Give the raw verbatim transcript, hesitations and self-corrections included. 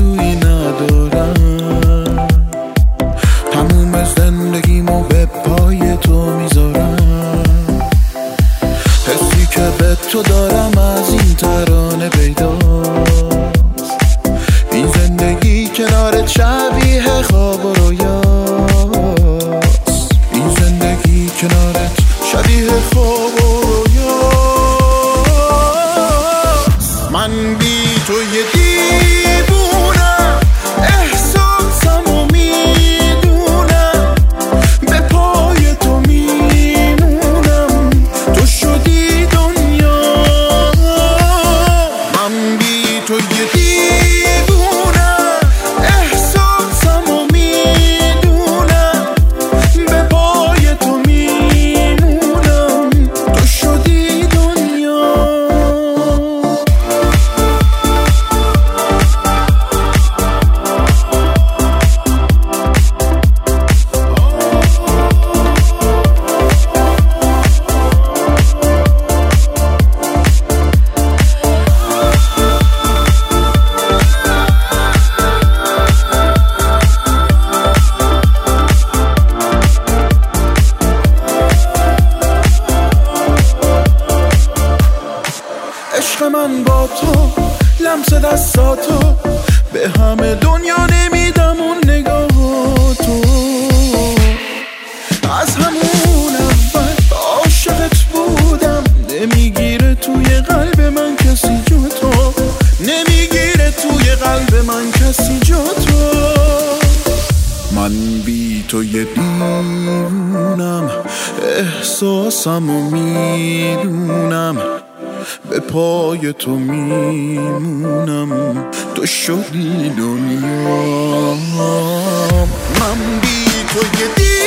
آرزویی ندارم، تموم زندگیمو به پای تو میذارم. حسی که به تو دارم از این ترانه پیداست، این زندگی کنارت شبیه خواب و رویاست، این زندگی کنارت شبیه خواب و رویاست. من بی تو یه دیوونم، احساسم و میدونم، به پای تو میمونم، تو شدی دنیا. من بی تو یه دیوونم، احساسم و میدونم، به پای تو میمونم، تو شدی دنیا. عشق من با تو، لمس دستاتو، به همه دنیا نمیدم اون نگاه تو. از همون اول عاشقت بودم، نمیگیره توی قلب من کسی جو تو، نمیگیره توی قلب من کسی جو تو. من بی تو یه دیوونم، احساسم و میدونم، به پای تو میمونم، تو شدی دنیا. من بی تو یه